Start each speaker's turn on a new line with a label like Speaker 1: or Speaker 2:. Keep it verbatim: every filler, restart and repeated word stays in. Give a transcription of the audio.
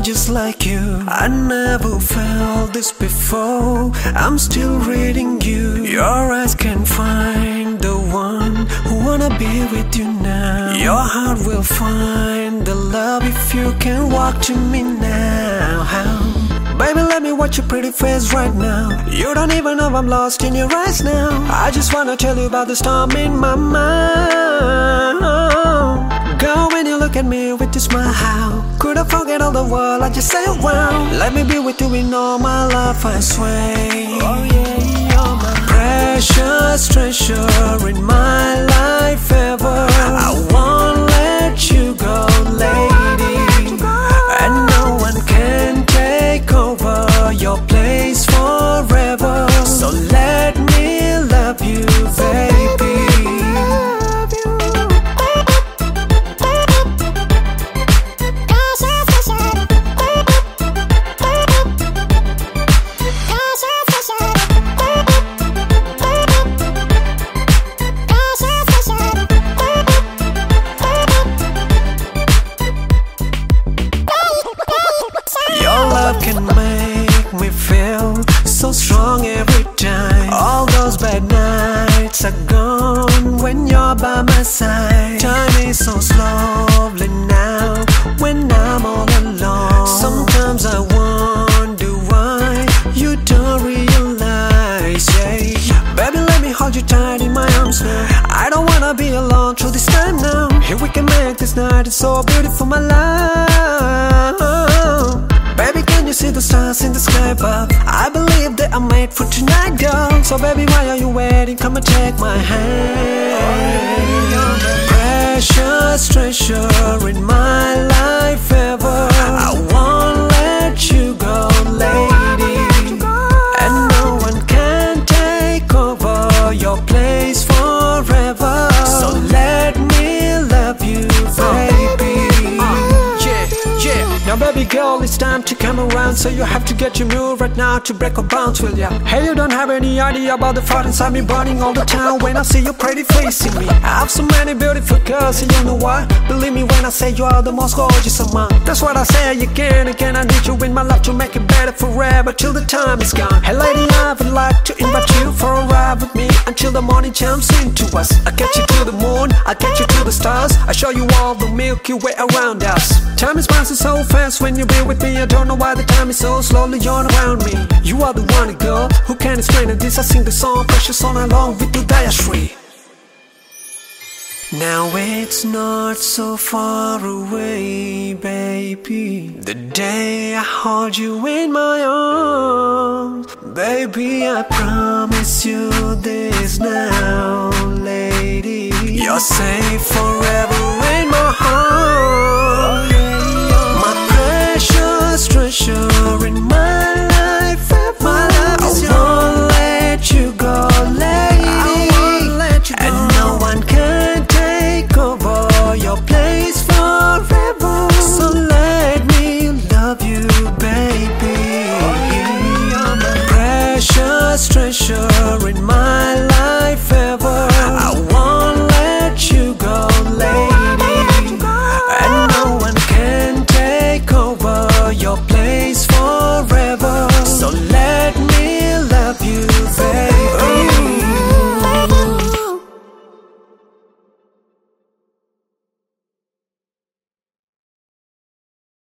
Speaker 1: just like you. I never felt this before. I'm still reading you. Your eyes can find the one who wanna be with you now. Your heart will find the love if you can walk to me now. How? Baby, let me watch your pretty face right now. You don't even know I'm lost in your eyes now. I just wanna tell you about the storm in my mind. Girl, when you look at me with your smile, how could I forget all the world I just say wow? Let me be with you in all my life, I swear. Oh yeah, you're my precious treasure in my life ever. I won't let you go, lady. And no one can take over your place forever. So let me love you, baby. Can make me feel so strong every time. All those bad nights are gone when you're by my side. Time is so slowly now when I'm all alone. Sometimes I wonder why you don't realize, yeah. Baby, let me hold you tight in my arms now. I don't wanna be alone through this time now. Here we can make this night, it's so beautiful, my life. Baby, can you see the stars in the sky above? I believe that I'm made for tonight, girl. So baby, why are you waiting? Come and take my hand. Precious treasure in my life ever. I won't let you go, lady. And no one can take over your place forever. So let me love you, baby. Now baby girl, it's time to come around. So you have to get your move right now to break our bounds, will ya? Hey, you don't have any idea about the fire inside me burning all the time when I see your pretty face in me. I have so many beautiful girls and you know why? Believe me when I say you are the most gorgeous of mine. That's what I say again, again. I need you in my life to make it better forever till the time is gone. Hey lady, I would like to invite you for a ride with me until the morning jumps into us. I get you to the moon, I get you to the stars. I show you all the Milky Way around us. Time is passing so fast when you be with me. I don't know why the time is so slowly on around me. You are the one, girl, who can explain it. This I sing the song, precious all night long with the Dayashri. Now it's not so far away, baby. The day I hold you in my arms, baby, I promise you this now, lady. You're safe forever in my heart. My precious treasure in